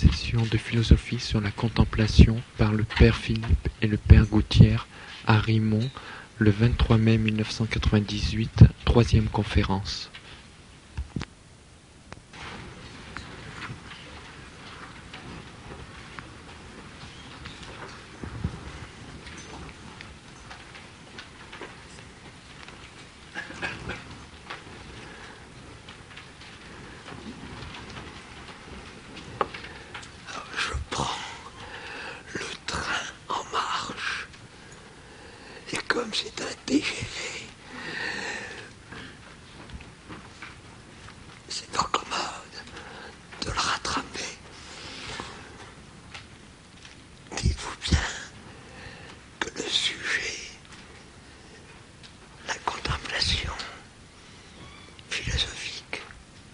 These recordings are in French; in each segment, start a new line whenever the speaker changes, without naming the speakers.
session de philosophie sur la contemplation par le père Philippe et le père Gouttière à Rimont, le 23 mai 1998, troisième conférence.
C'est un TGV. C'est pas commode de le rattraper. Dites-vous bien que le sujet, la contemplation philosophique,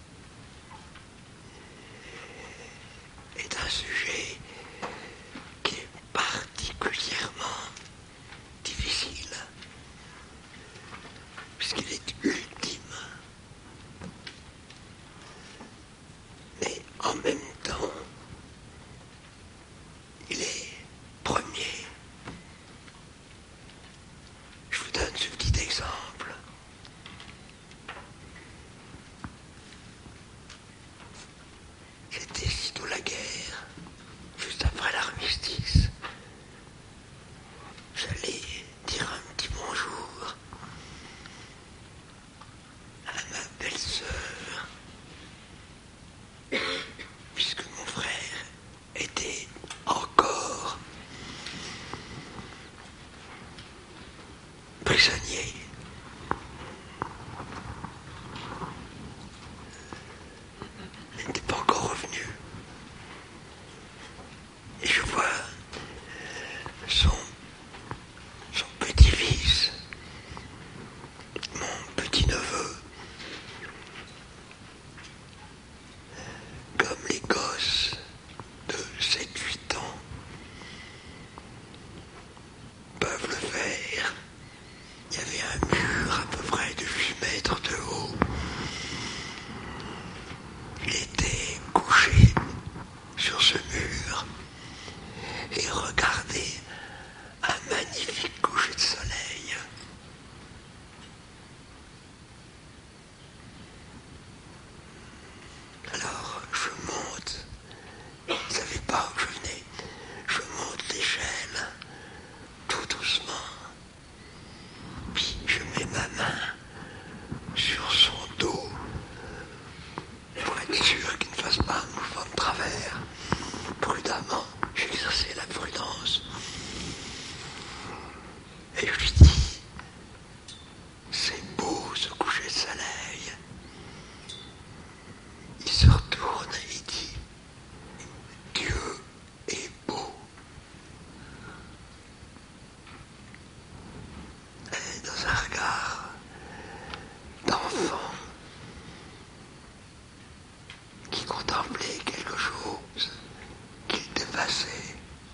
est un sujet qui est particulièrement difficile, puisqu'il est ultime, mais en même temps, il est premier. Je vous donne ce petit exemple. C'était sitôt la guerre, juste après l'armistice. J'allais dire un petit bonjour à ma belle-sœur, puisque mon frère était encore prisonnier. Il n'était pas encore revenu. Et je vois son petit-fils, mon petit-neveu, comme les gosses de 7-8 ans peuvent le faire. Il y avait un mur à peu près de 8 mètres de haut. Il était couché sur ce mur et regardait un magnifique coucher de soleil. Alors je monte, je ne savais pas où je venais, je monte l'échelle tout doucement, puis je mets ma main sur son dos pour être sûr qu'il ne fasse pas un mouvement de travers. Prudemment, j'ai exercé la prudence et je lui dis: c'est beau ce coucher de soleil. Il se retourne et il dit: Dieu est beau. Et dans un regard d'enfant qui contemplait quelque chose qu'il dépassait.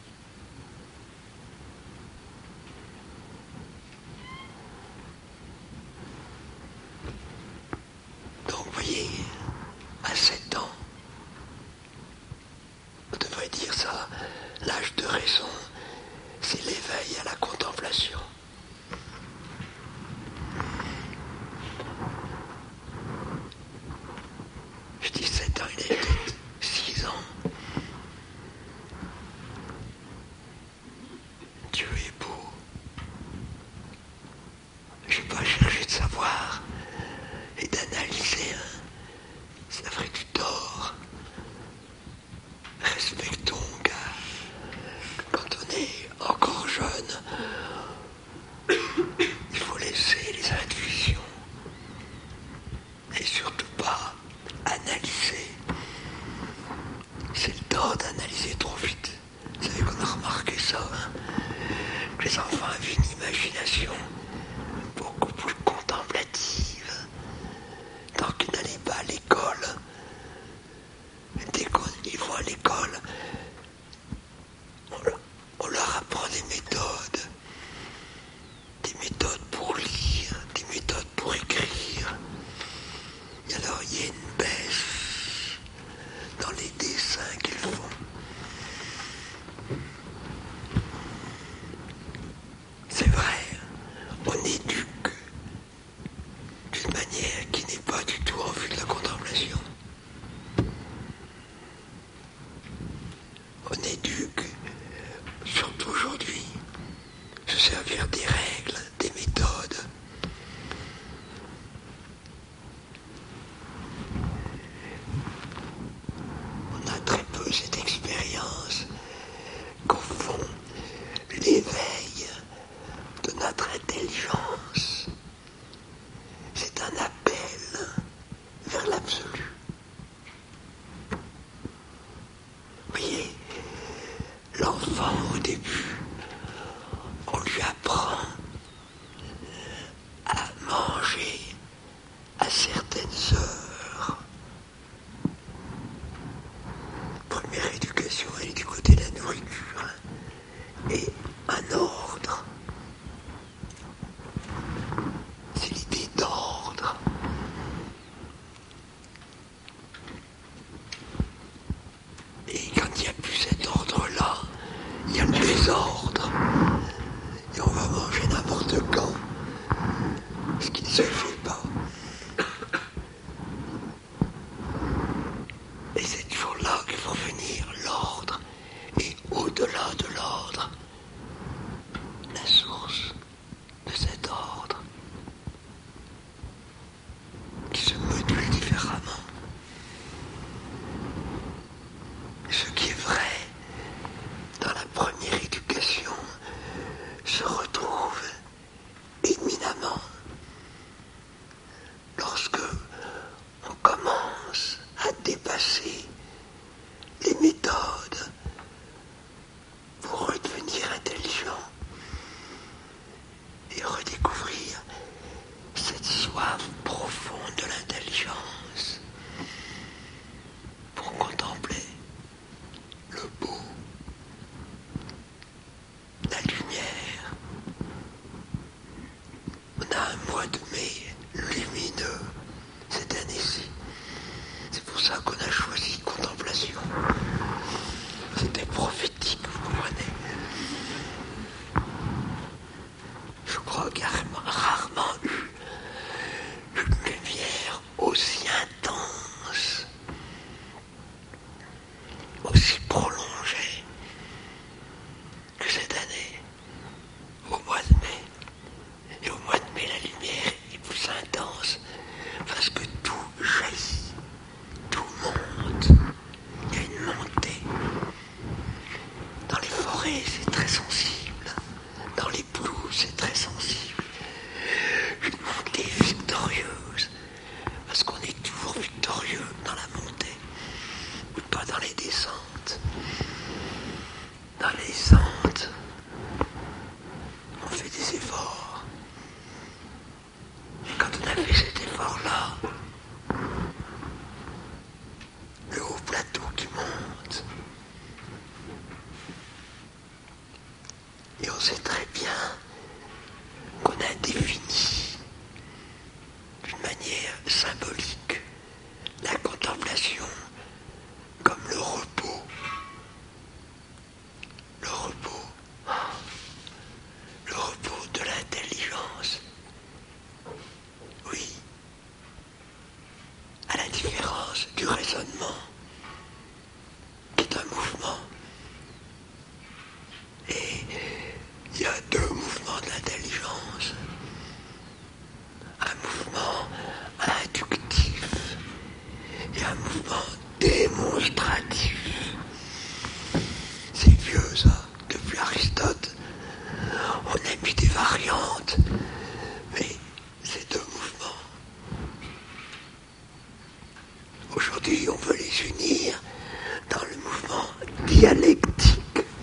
Donc vous voyez, à 7 ans, on devrait dire ça, l'âge de raison, c'est l'éveil à la contemplation. Je dis 7 ans, il avait peut-être 6 ans. Dieu est beau. Je n'ai pas cherché de savoir et d'analyser. Ça ferait du tort. Respectons quand on est encore jeune, il faut laisser les intuitions et surtout pas analyser. C'est le temps d'analyser trop vite. Vous savez qu'on a remarqué ça, hein, que les enfants avaient une imagination beaucoup plus contemplative tant qu'ils n'allaient pas à l'école. Dès qu'ils vont à l'école, on leur apprend des méthodes pour lire, des méthodes pour écrire. Et alors il y a une baisse dans les dessins qu'ils font. l'absolu. Vous voyez, l'enfant au début, on lui apprend à manger à certaines heures. Première éducation, elle est du côté de la nourriture. Et un ordre. C'est l'idée d'ordre. Et quand il n'y a plus cet ordre-là, il y a le désordre. Et on va manger n'importe quand. Ce qui ne se fait pas. Et c'est toujours là qu'il faut venir, l'ordre. Et au-delà de l'ordre, la source de cet ordre qui se module différemment. Ce qui est vrai dans la première éducation se retrouve éminemment lorsque on commence à dépasser les méthodes pour redevenir intelligent et redécouvrir cette soif profonde de l'intelligence pour contempler le beau, la lumière. On a un mois de mai lumineux cette année-ci. C'est pour ça qu'on a choisi contemplation. C'était prophétique, vous comprenez. Je crois qu'il y a rarement eu une lumière aussi intense, aussi prolongée que cette année, au mois de mai. Et au mois de mai, la lumière est plus intense parce que tout jaillit, tout monte. Il y a une montée. Dans les forêts, c'est très sensible. Dans les pelouses, c'est très sensible. Une montée victorieuse. Parce qu'on est toujours victorieux dans la montée. Ou pas dans les descentes. Dans les descentes, on fait des efforts. Et quand on a fait cet effort-là, le haut plateau qui monte, et on sait très bien qu'on a défini d'une manière symbolique la contemplation comme le repos. Le repos. Le repos de l'intelligence. Oui. À la différence du raisonnement, qui est un mouvement. Et il y a deux mouvements de l'intelligence. Un mouvement inductif et un mouvement démonstratif. C'est vieux ça, depuis Aristote. On a mis des variantes, mais ces deux mouvements, aujourd'hui on veut les unir dans le mouvement dialectique.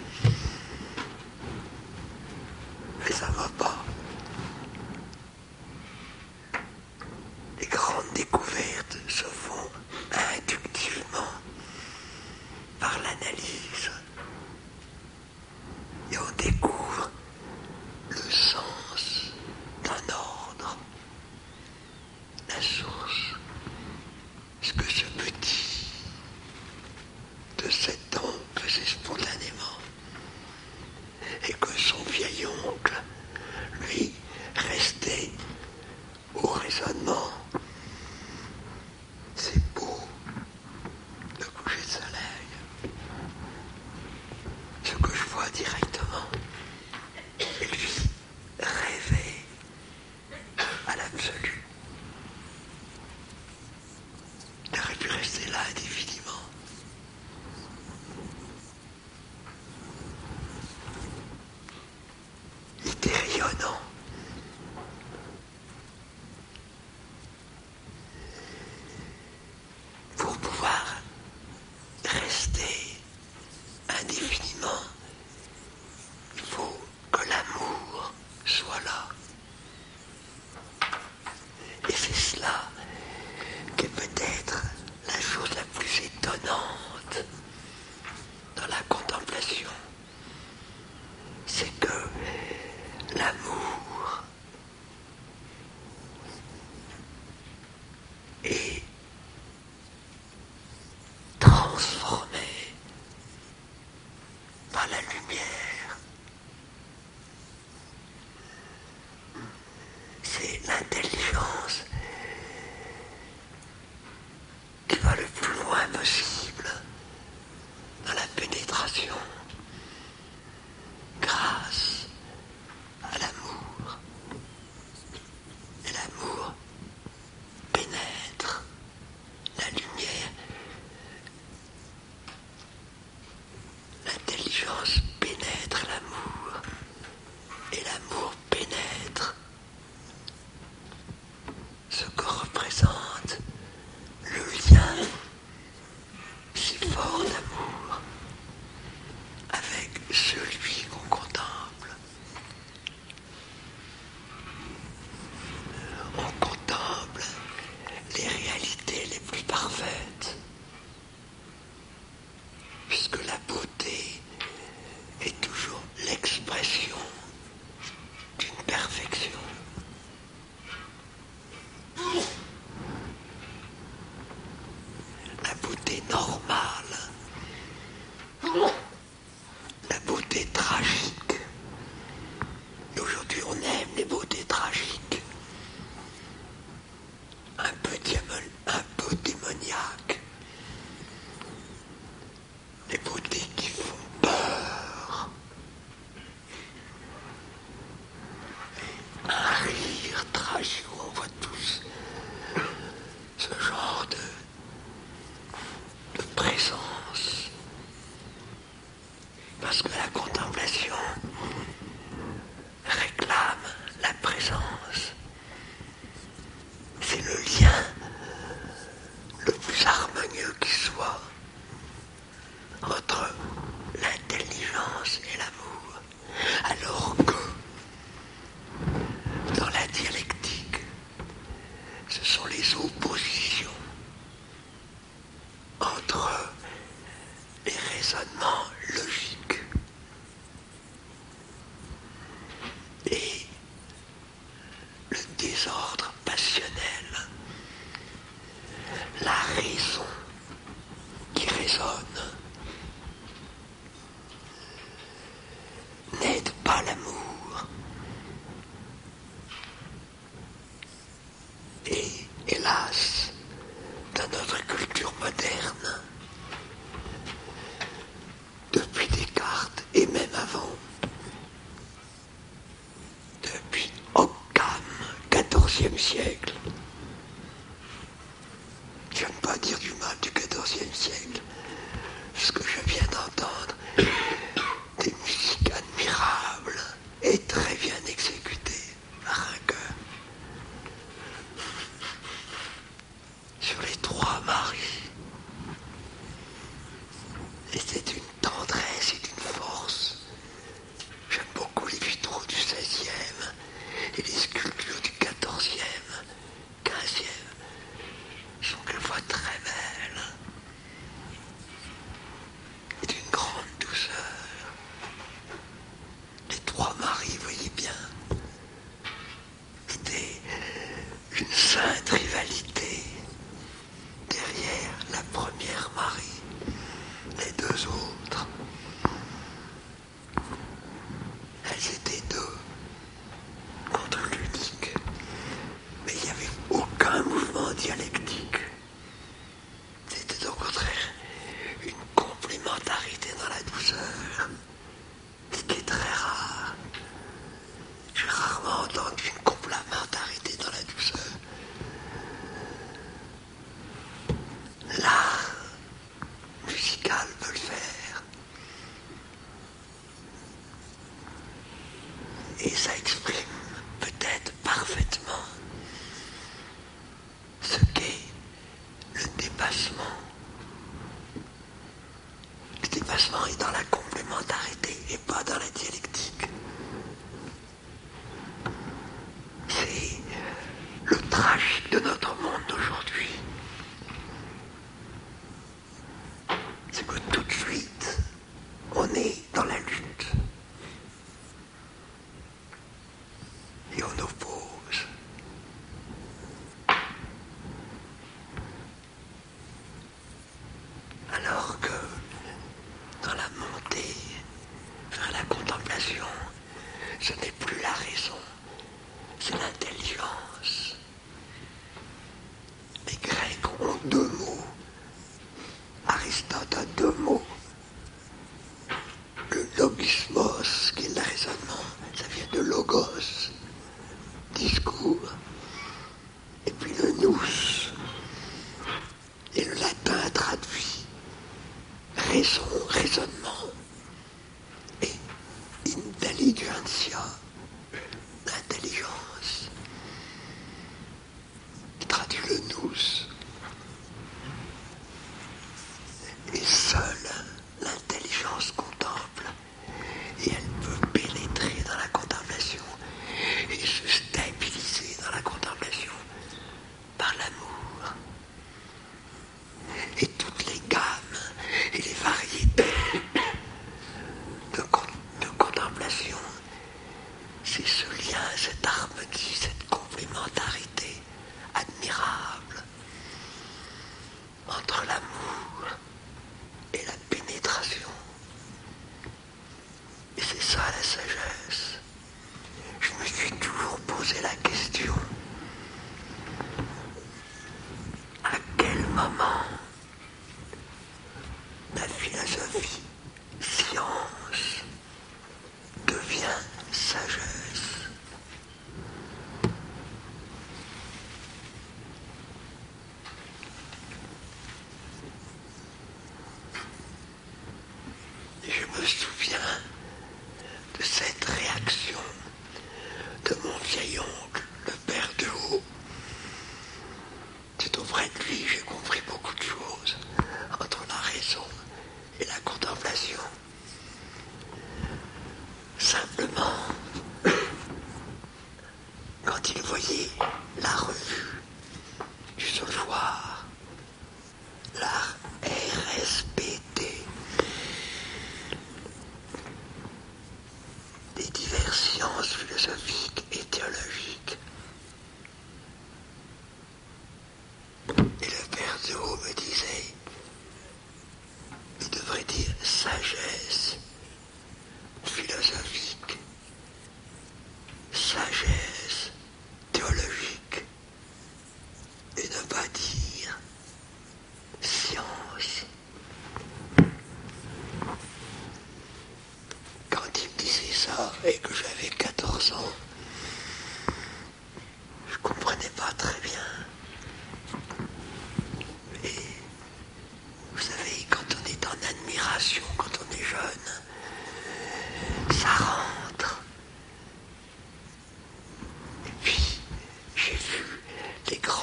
Mais ça va pas. Les grandes découvertes se font inductivement par l'analyse. Et on découvre le sens d'un ordre, la source, ce que ce petit de 7 ans faisait spontanément, et que son vieil oncle, lui, restait au raisonnement. C'est beau, le coucher de soleil. Ce que je vois directement, et lui rêver à l'absolu. Il aurait pu rester là indéfiniment. de présence. Parce que la contemplation réclame la présence. C'est le lien le plus harmonieux qui soit entre l'intelligence et l'amour. Alors que dans la dialectique, ce sont les oppositions entre les raisonnements logiques et le désordre passionnel. La raison qui raisonne n'aide pas l'amour. Et hélas, dans notre culture moderne, depuis Descartes et même avant, depuis Occam, XIVe siècle, j'aime pas dire du mal du XIVe siècle, ce que je viens d'entendre, des musiques admirables et très bien exécutées par un chœur. Sur les trois maris. Et c'est une tendresse et une force. J'aime beaucoup les vitraux du XVIe et les sculptures du XIVe, XVe. Sont quelquefois très belles et d'une grande douceur. Les trois maris, voyez bien, c'était une sainte rivalité derrière la première Marie. Les deux autres, elles étaient deux contre l'unique, mais il n'y avait aucun mouvement dialectique. C'était au contraire une complémentarité dans la douceur, ce qui est très rare. J'ai rarement entendu une complémentarité dans la douceur. L'art musical peut le faire. Et ça exprime peut-être parfaitement ce qu'est le dépassement. Le dépassement est dans la complémentarité et pas dans la dialectique. C'est le tragique de notre monde d'aujourd'hui. C'est que tout de suite, on est dans la lutte. Et on oppose. Alors que dans la montée vers la contemplation, ce n'est plus la raison, c'est l'intelligence. Les Grecs ont deux mots. Aristote a deux mots. Le logismos, qui est le raisonnement, ça vient de logos, discours, et puis le nous. Et le latin traduit raison, raisonnement, et intelligentsia, l'intelligence, qui traduit le nous. Et seule l'intelligence contemple, et elle peut pénétrer dans la contemplation et se stabiliser dans la contemplation par l'amour. Et toutes les gammes et les variétés de contemplation, c'est ce lien, cette harmonie, cette complémentarité admirable entre l'amour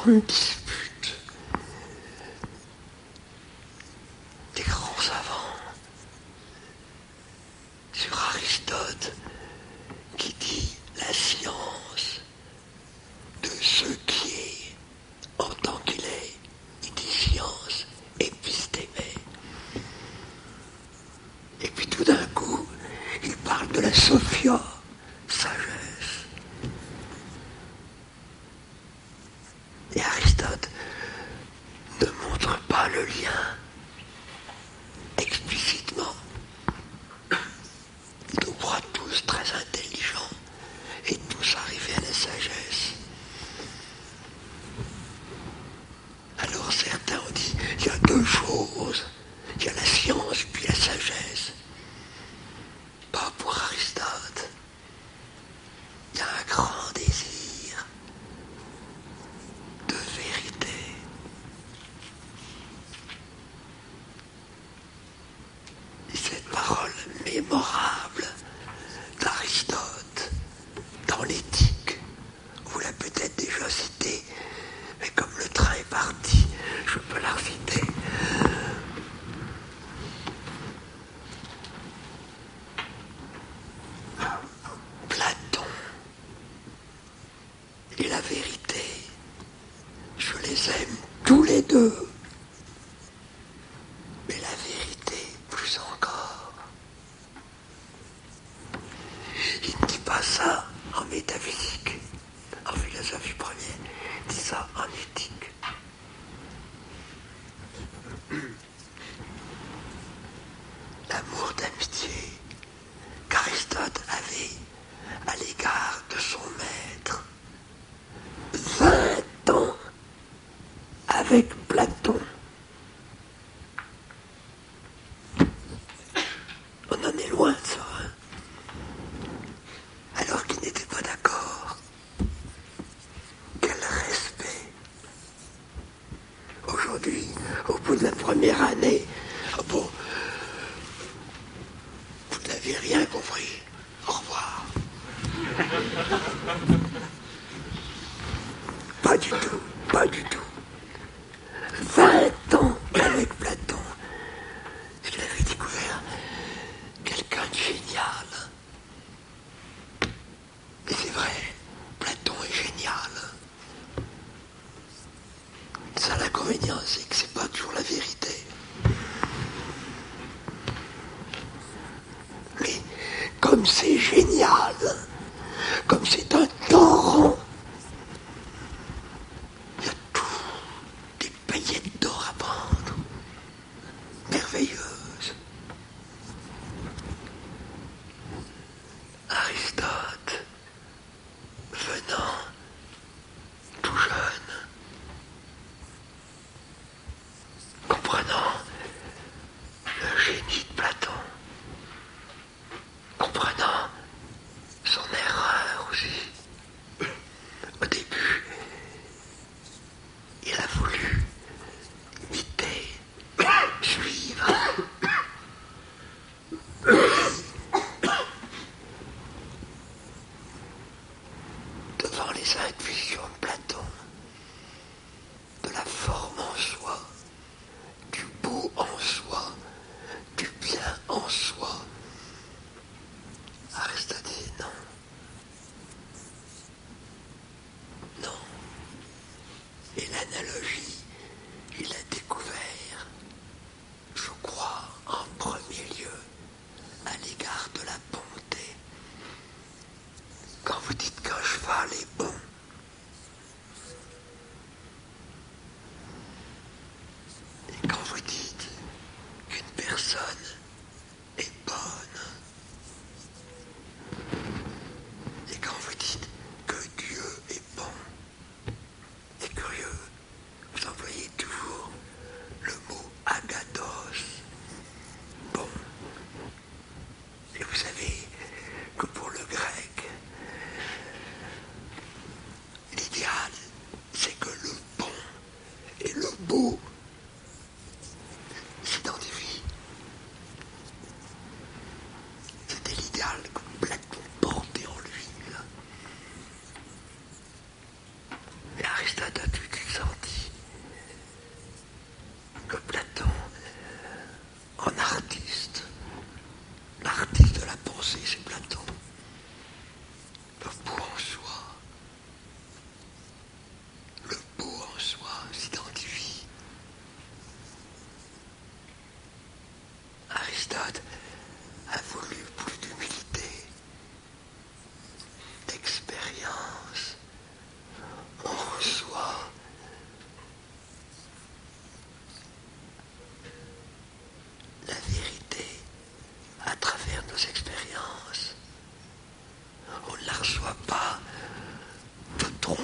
grandes disputes des grands savants sur Aristote qui dit la science de ce qui est en tant qu'il est, il dit science épistémée. Et puis tout d'un coup, il parle de la sophia, sagesse. Et Aristote ne montre pas le lien explicitement. Il nous croit tous très intelligents et tous arrivés à la sagesse. Alors certains ont dit, il y a deux choses, il y a la science puis la sagesse. Pas pour Aristote. Il y a un grand désir de vérité. Et cette parole mémorable d'Aristote dans l'éthique, vous l'avez peut-être déjà citée, mais comme le train est parti, je peux la reciter. Platon et la vérité, je les aime tous les deux, mais la vérité plus encore. Il ne dit pas ça en métaphysique, en philosophie première, il dit ça en éthique. L'amour d'amitié qu'Aristote avait à l'égard de son maître. 20 ans avec Platon. On en est loin de ça, hein. Alors qu'ils n'étaient pas d'accord. Quel respect. Aujourd'hui, au bout de la première année, bon, vous n'avez rien compris. Au revoir. Pas du tout, pas du tout. 20 ans avec Platon. Il avait découvert quelqu'un de génial. Et c'est vrai, Platon est génial. Ça, l'inconvénient, c'est que c'est pas toujours la vérité. Mais comme c'est génial, comme c'est un torrent, il y a tout, des paillettes d'or à prendre, merveilleuses. Aristote, venant tout jeune, comprenant le génie de Platon, comprenant son erreur aussi,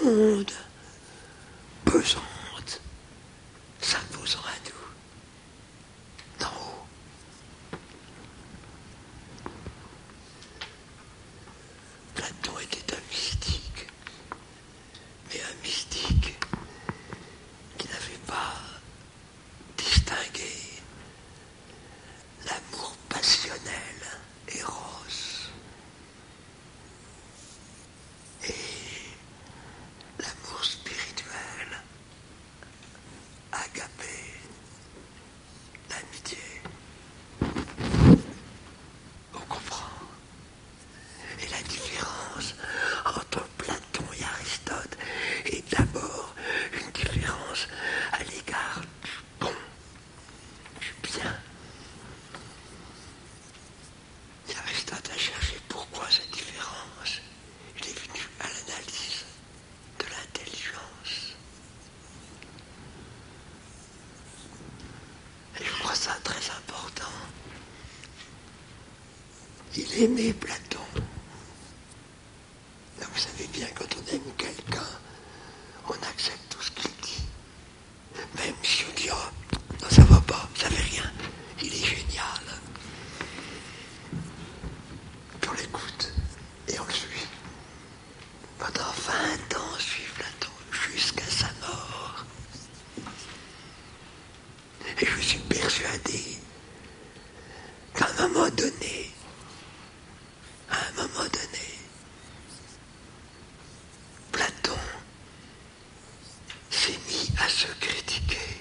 monde pesante s'imposant à nous d'en haut. Platon était un mystique, mais un mystique qui n'avait pas distingué l'amour passionnel, Eros, et l'amour spirituel, Agapé, l'amitié. On comprend. Et la différence entre Platon et Aristote est d'abord une différence à l'égard du bon, du bien. Et Aristote a cherché pourquoi cette différence. Il est venu à l'analyse de l'intelligence. Et je crois ça très important. Il aimait Platon. Là, vous savez bien, quand on aime quelqu'un, on accepte tout ce qu'il dit. Même si on dit, oh, non, ça va pas, ça fait rien, il est génial. Puis on l'écoute et on le suit. Pendant 20 ans, suivre Platon jusqu'à sa mort. Et je suis persuadé qu'à un moment donné, Platon s'est mis à se critiquer.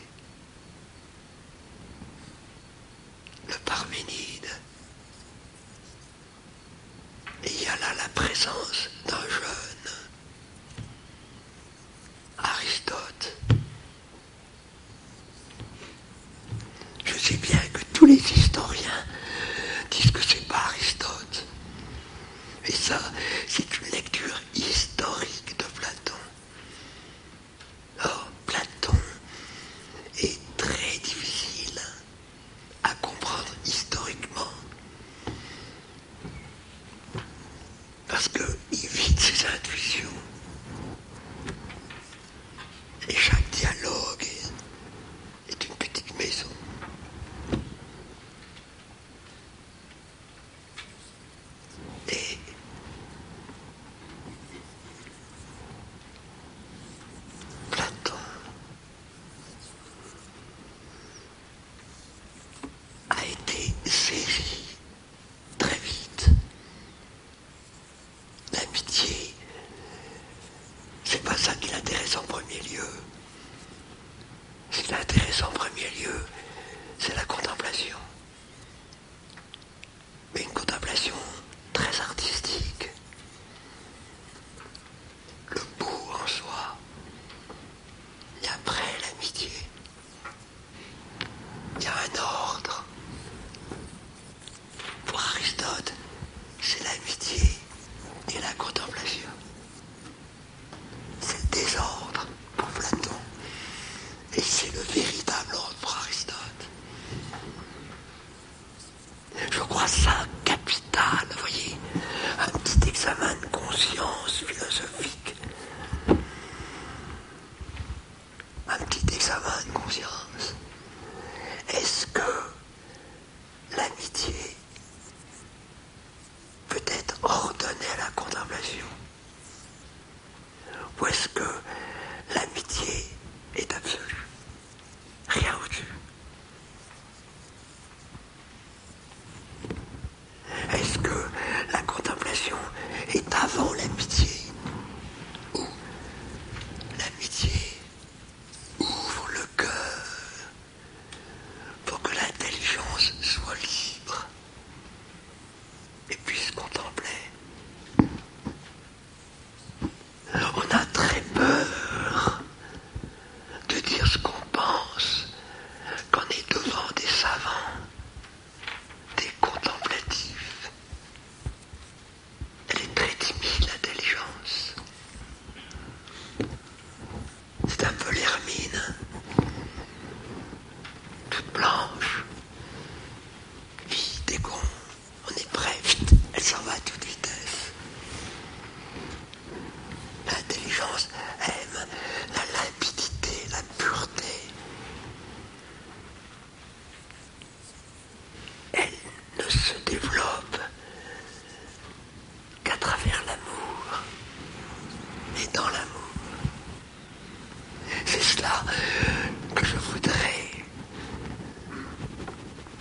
Le Parménide. Et il y a là la présence d'un jeune Aristote. Je sais bien que tous les historiens disent que c'est pas Aristote. Et ça, c'est une lecture historique de Platon. Or, Platon est très difficile à comprendre historiquement. Parce qu'il vide ses intuitions. Et chaque dialogue est une petite maison. Et Platon a été saisi très vite. L'amitié, c'est pas ça qui l'intéresse en premier lieu. Ce qui l'intéresse en premier lieu, c'est la contemplation. Mais une contemplation très artistique. Le beau en soi. Et après l'amitié, il y a un ordre. Pour Aristote, c'est l'amitié et la contemplation. C'est le désordre pour Platon. Et c'est le véritable ordre pour Aristote. Je crois ça capital, vous voyez, un petit examen de conscience philosophique. Un petit examen de conscience. Est-ce que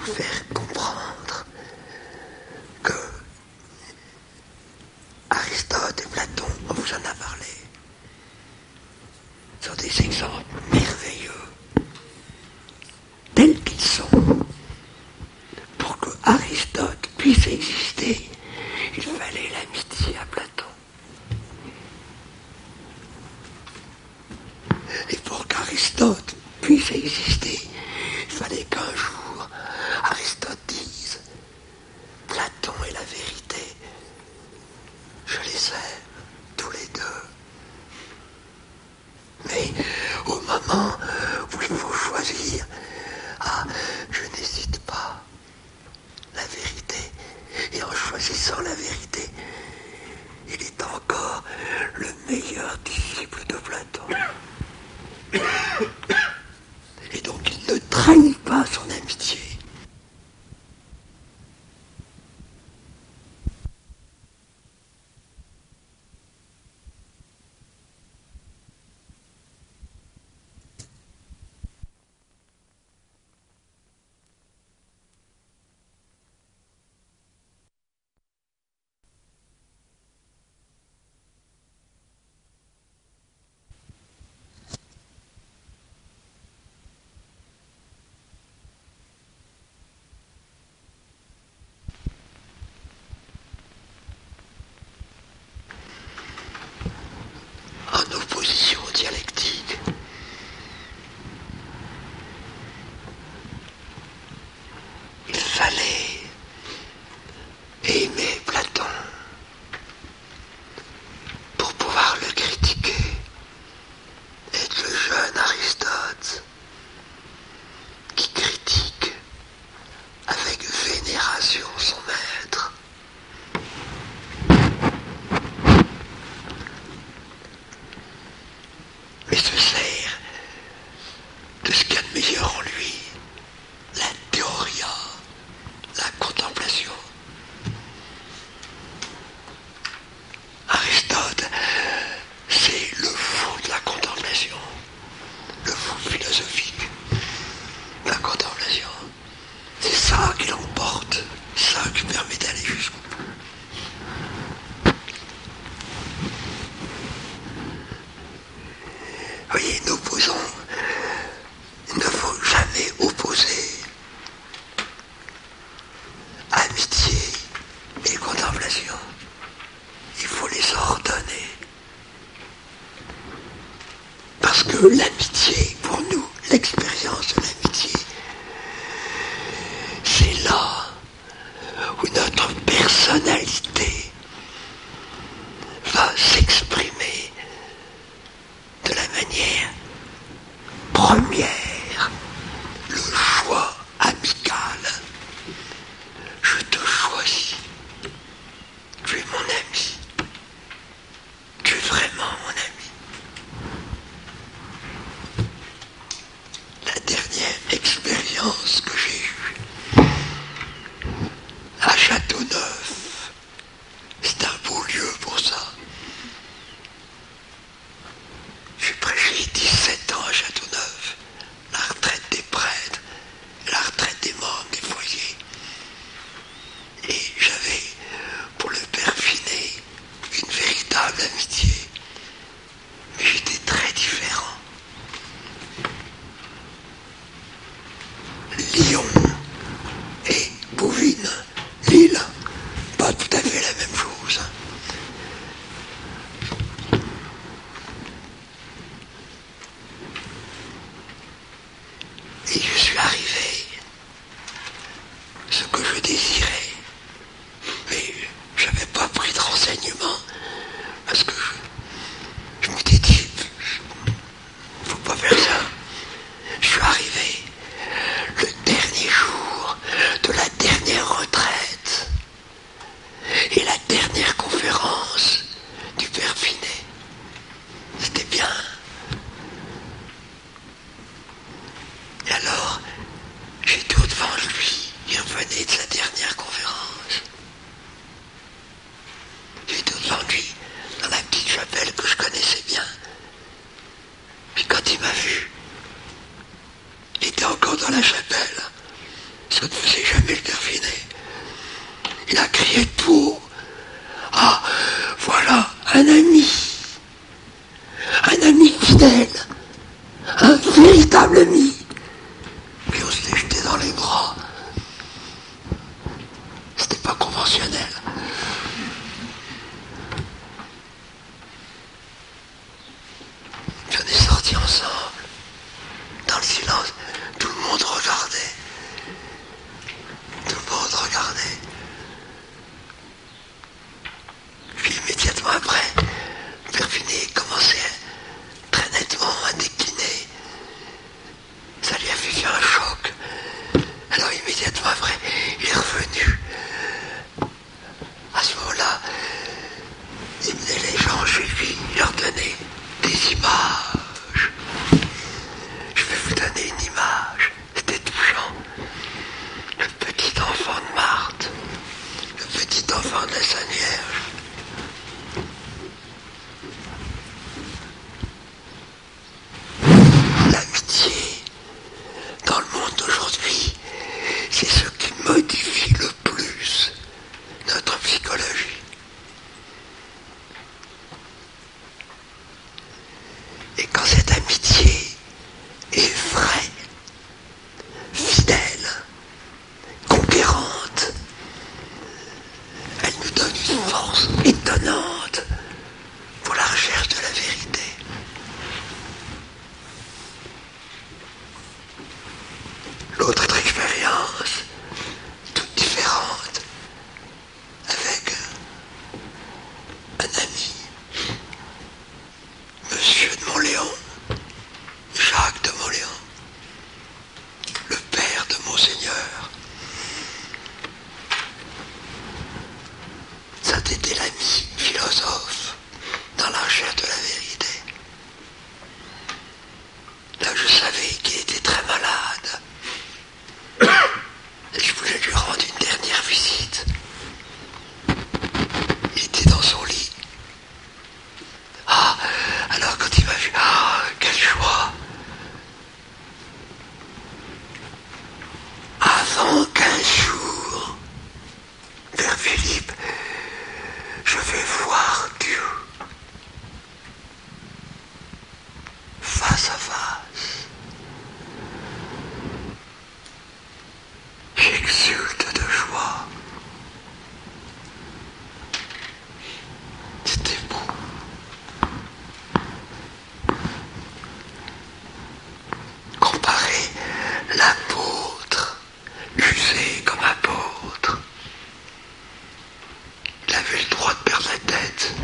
vous faire comprendre que Aristote et Platon, on vous en a parlé, sont des exemples merveilleux, tels qu'ils sont. Pour que Aristote puisse exister, il fallait l'amitié à Platon. Et pour qu'Aristote puisse exister, il fallait qu'un jour, Aristote dise « Platon est la vérité, je les aime tous les deux ». Mais au moment où il faut choisir, je n'hésite pas, la vérité. Et en choisissant la vérité, il est encore le meilleur disciple de Platon. Et donc il ne trahit pas son amitié. En opposition dialectique, il fallait aimer Platon pour pouvoir le critiquer, être le jeune Aristote qui critique avec vénération son maître. Mais se sert de ce qu'il y a de meilleur en lui, la théoria, la contemplation. Aristote, c'est le fou de la contemplation, le fou philosophique de la contemplation. C'est ça qui l'emporte, ça qui permet d'aller jusqu'au bout. Voyez, nous opposons, il ne faut jamais opposer amitié et contemplation. Il faut les ordonner. Parce que l'amitié, pour nous, l'expérience de l'amitié, c'est là où notre personnalité va s'exprimer de la manière première, le choix amical. Je te choisis. Tu es mon ami. Tu es vraiment mon ami. La dernière expérience que j'ai eue à Châteauneuf, c'est un beau lieu pour ça. J'ai prêché 17 ans à Châteauneuf, la retraite des prêtres, la retraite des membres des foyers. Et j'avais, pour le père Finet, une véritable amitié. Mais j'étais très différent. Lyon et Bouvines, Lille, pas tout à fait la même chose. Et je suis arrivé, ce que je désirais, mais je n'avais pas pris de renseignements, parce que je m'étais dit, faut pas faire ça. Je suis arrivé le dernier jour de la dernière retraite et la dernière conférence du père Finet. C'était bien. Et alors, j'étais au-devant de lui, il revenait de sa dernière conférence. J'étais au-devant de lui, dans la petite chapelle que je connaissais bien. Puis quand il m'a vu, il était encore dans la chapelle, se Ça ne faisait jamais le Perfinet. Il a crié de haut. Ah, voilà un ami fidèle, un véritable ami. Puis on se l'est jeté dans les bras. C'était pas conventionnel. Puis on est sortis ensemble, dans le silence. Tout le monde regardait. Puis immédiatement après, Perfinet commençait très nettement à décliner. Ça lui a fait un choc. Alors immédiatement après, il est revenu. À ce moment-là, il menait les gens chez lui, il leur donnait des images. Je vais vous donner une image. C'était touchant. Le petit enfant de Marthe, le petit enfant de la Sainte Vierge. L'amitié, dans le monde d'aujourd'hui, c'est ce qui modifie le plus notre psychologie. Et quand cette amitié est vraie, fidèle, conquérante, elle nous donne une force étonnante pour la recherche de la vérité. L'autre expérience, toute différente, avec un ami, Monsieur de Montléon, Jacques de Montléon, le père de Monseigneur. Ça c'était l'ami philosophe dans la recherche de la vérité. Là je savais qu'il était très malade. Et je voulais lui rendre une dernière visite. Il était dans son lit. Ah, alors quand il m'a vu, ah, quelle joie! Avant 15 jours, Père Philippe, je vais voir Dieu. Face à face. J'exulte de joie. C'était beau. Comparer l'apôtre, usé comme apôtre. Il avait le droit de perdre la tête.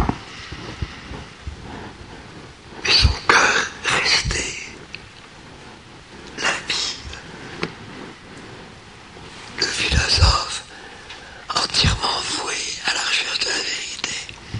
Mais son cœur restait. L'ami, le philosophe, entièrement voué à la recherche de la vérité.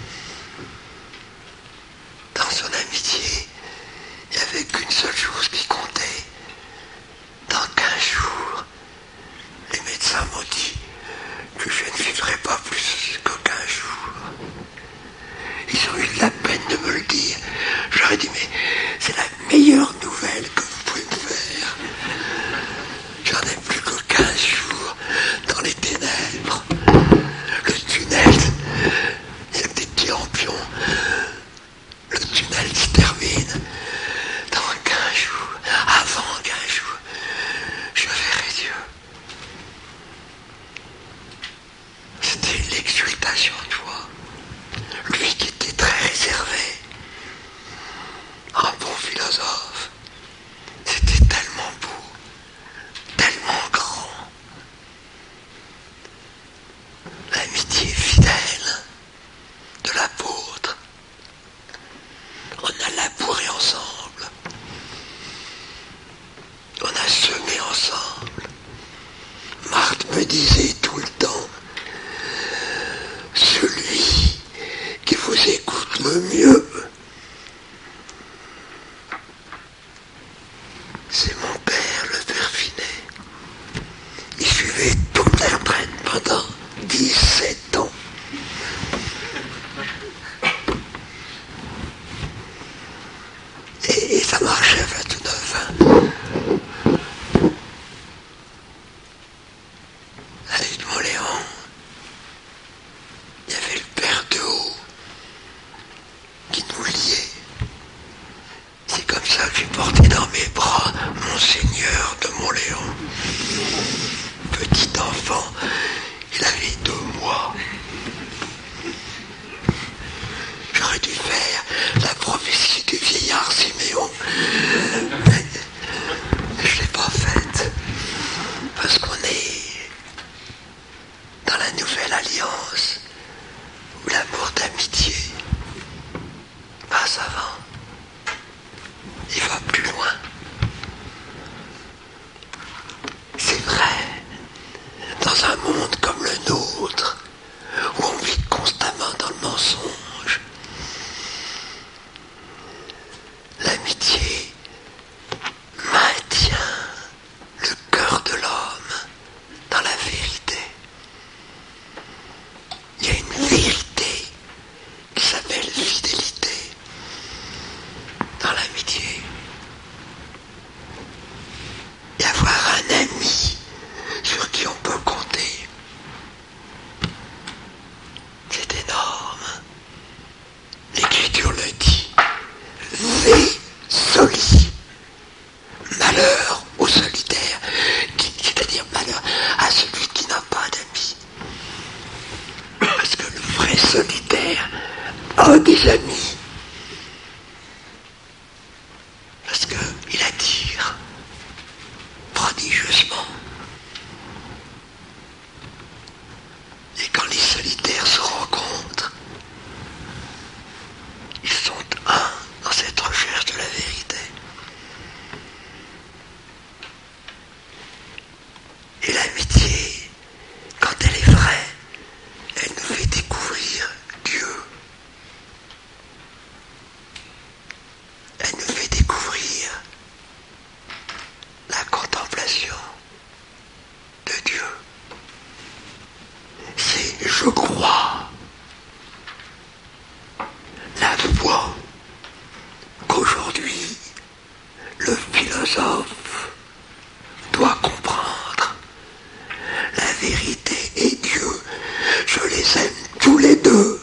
Dans son amitié, il n'y avait qu'une seule chose qui comptait. Dans 15 jours, les médecins m'ont dit que je ne vivrai pas plus que 15 jours. Ils ont eu de la peine de me le dire. J'aurais dit, mais c'est la meilleure nouvelle que vous pouvez me faire. J'en ai plus que 15 jours dans les ténèbres. Le tunnel, il y a des petits lampions. Le tunnel se termine. Dans 15 jours, avant 15 jours, je verrai Dieu. C'était l'exultation de joie. Lui qui était très réservé, un bon philosophe, c'était tellement beau, tellement grand. L'amitié fidèle de l'apôtre. On a labouré ensemble. On a semé ensemble. Marthe me disait tout le temps, celui qui vous écoute le mieux, c'est mon père, le Perfinet. Il suivait toute la retraite pendant 17 ans. Et ça marchait à tout neuf. qu'on est dans la nouvelle alliance où l'amour d'amitié passe avant et va plus loin. C'est vrai, dans un monde comme le nôtre, où on vit constamment dans le mensonge, l'amitié maintient le cœur de l'homme dans la vérité. Il y a une vérité qui s'appelle fidélité dans l'amitié. Et avoir un ami sur qui on peut compter, c'est énorme. L'Écriture le dit. Vé soli. Malheur au solitaire, c'est-à-dire malheur à celui qui n'a pas d'amis. Parce que le vrai solitaire a des amis. Parce qu'il attire prodigieusement. Et quand les solitaires se rencontrent, ils sont un dans cette recherche de la vérité. Et l'amitié, quand elle est vraie, elle nous fait découvrir Dieu. Elle nous fait découvrir la contemplation de Dieu. C'est, je crois, la voie qu'aujourd'hui le philosophe doit comprendre. La vérité et Dieu, je les aime tous les deux.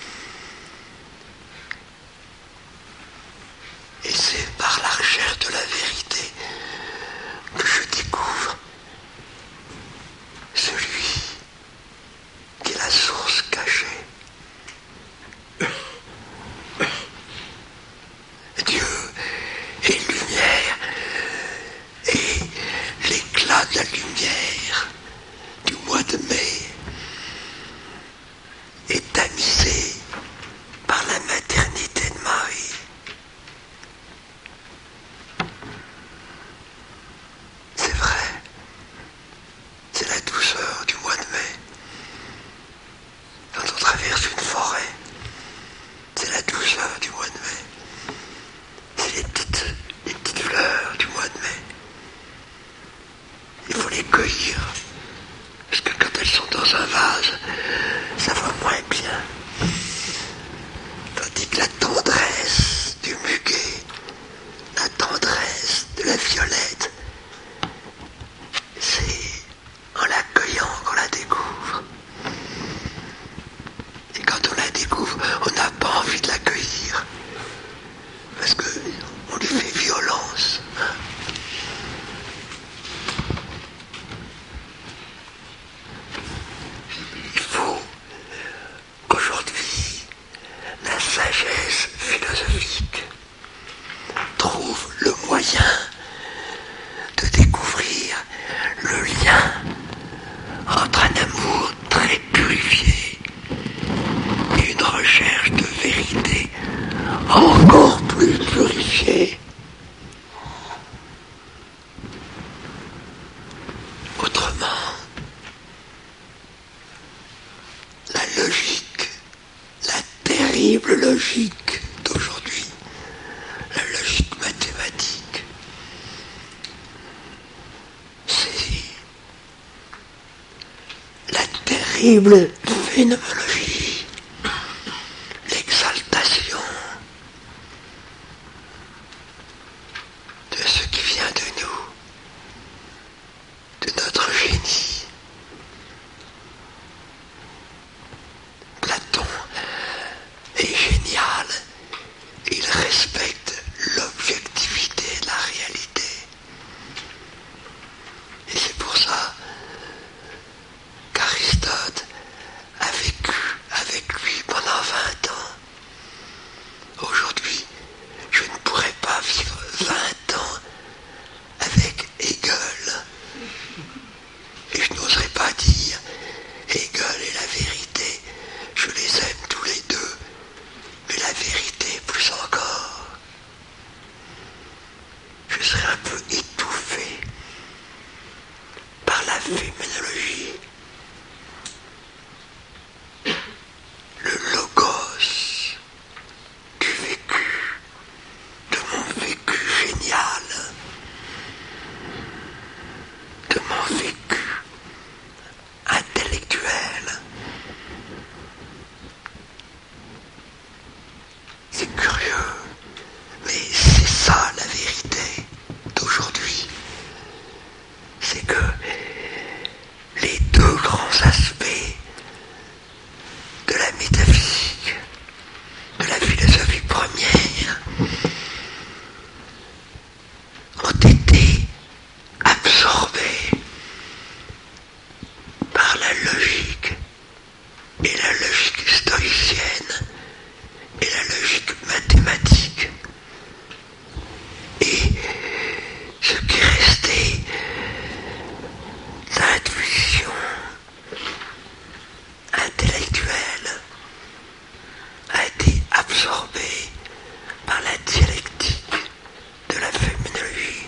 Et c'est par la recherche de la vérité que je découvre celui qui est la source cachée. Dieu est lumière, et l'éclat de la lumière du mois de mai est tamisé par la maternité de Marie. C'est vrai, c'est la douceur du mois de mai. Quand on traverse une forêt, c'est la douceur du mois de mai. C'est les petites fleurs du mois de mai. Il faut les cueillir, parce que quand elles sont dans un vase, ça va moins bien. Tandis que la tendresse du muguet, la tendresse de la violette, c'est en la cueillant qu'on la découvre. Et quand on la découvre, on n'a pas envie de la cueillir, parce qu'on lui fait violence. Il faut qu'aujourd'hui, la sagesse philosophique trouve le moyen de découvrir le lien entre un amour très purifié et une recherche de vérité encore plus purifiée. Autrement, la logique, la terrible logique d'aujourd'hui, la logique mathématique, c'est la terrible phénoménologie, l'exaltation de ce qui vient de nous, de notre génie. Platon est génial, il respecte l'objectivité de la réalité. Et c'est pour ça qu'Aristote a vécu Hegel et la vérité, je les aime tous les deux, mais la vérité plus encore. Je serais un peu étouffé par la phénoménologie. Le logos du vécu, de mon vécu génial, de mon vécu intellectuel. C'est curieux, mais c'est ça la vérité d'aujourd'hui. C'est que les deux grands aspects de la métaphysique, de la philosophie première, ont été absorbés par la logique, et la logique stoïcienne, et la logique mathématique. Et ce qui est resté, l'intuition intellectuelle, a été absorbée par la dialectique de la phénoménologie.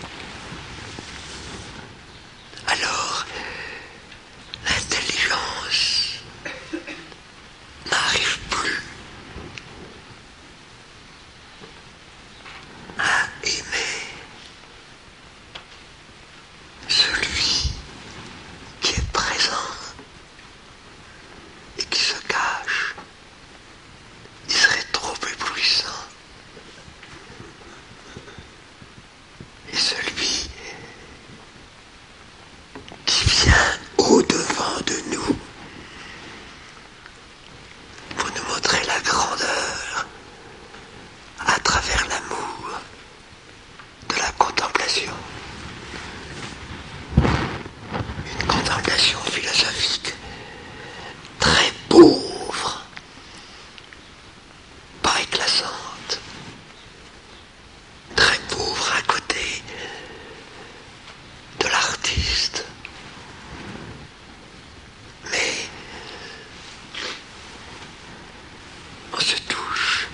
Alors, l'intelligence n'arrive plus à aimer celui qui est présent et qui se cache. Il serait trop éblouissant. Et celui qui vient au-devant de nous pour nous montrer la grandeur à travers l'amour de la contemplation. Une contemplation philosophique très pauvre, pas éclatante, très pauvre à côté de l'artiste. Mais on se touche.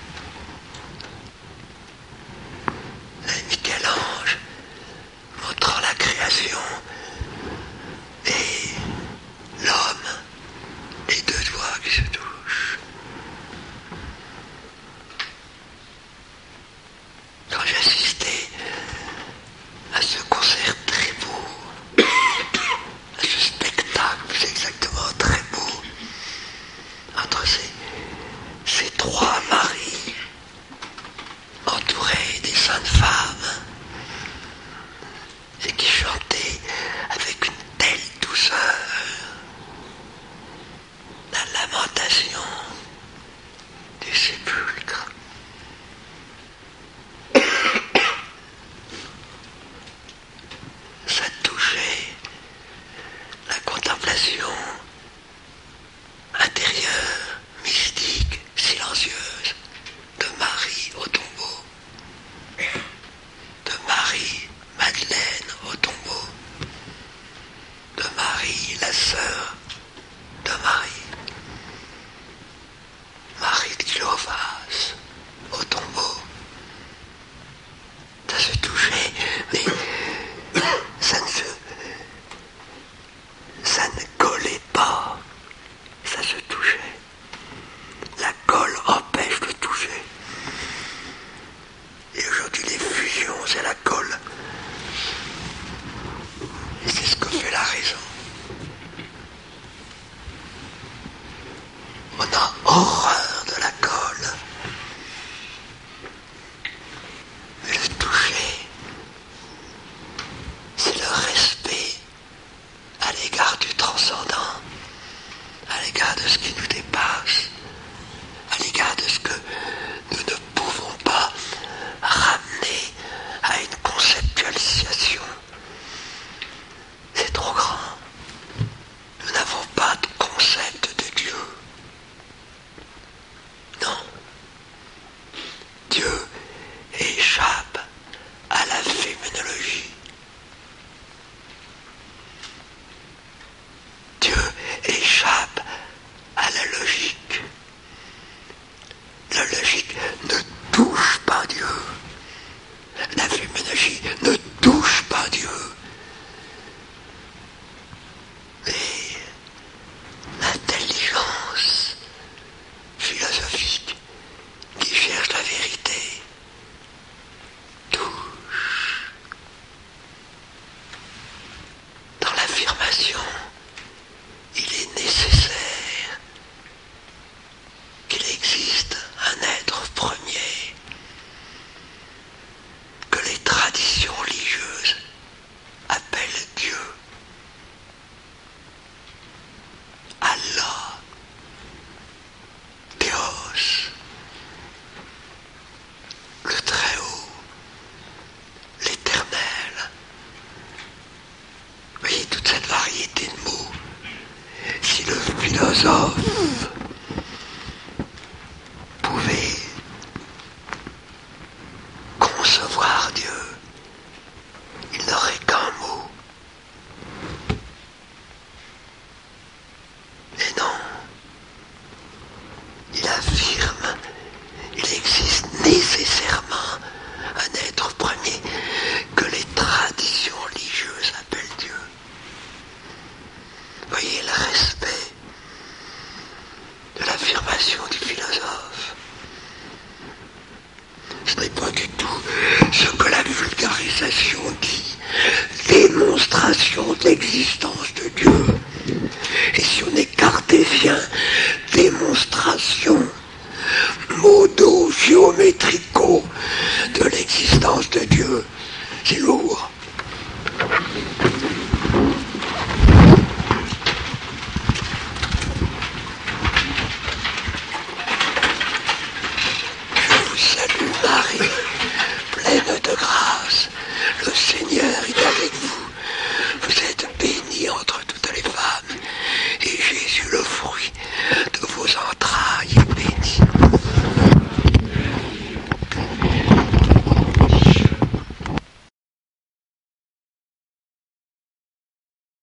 Michel-Ange montrant la création et l'homme, les deux doigts qui se touchent. Quand j'ai assisté à ce concert très beau, à ce spectacle, c'est exactement très beau, entre ces trois maris, entourés des saintes femmes, et qui chantaient avec une telle douceur la lamentation du sépulcre. Ça touchait la contemplation intérieure, mystique, silencieuse de Marie au tombeau, de Marie-Madeleine au tombeau, de Marie, la sœur de Marie, Marie de Cléophas au tombeau. Ça se touchait, mais ça ne collait pas, ça se touchait. La colle empêche de toucher. Et aujourd'hui, les fusions, c'est la colle. Et c'est ce que fait la raison. On a horreur de la colle. Mais le toucher, c'est le respect à l'égard du transcendant, à l'égard de ce qui nous dépasse, à l'égard de ce que nous ne pouvons pas ramener à une conceptualisation. C'est trop grand. Nous n'avons pas de concept de Dieu. Non. Dieu échappe à la phénoménologie. Dieu échappe philosophe pouvait concevoir Dieu, il n'aurait qu'un mot. Mais non, il affirme, il existe nécessairement un être premier que les traditions religieuses appellent Dieu. Voyez le respect de l'affirmation du philosophe. Ce n'est pas du tout ce que la vulgarisation dit, démonstration de l'existence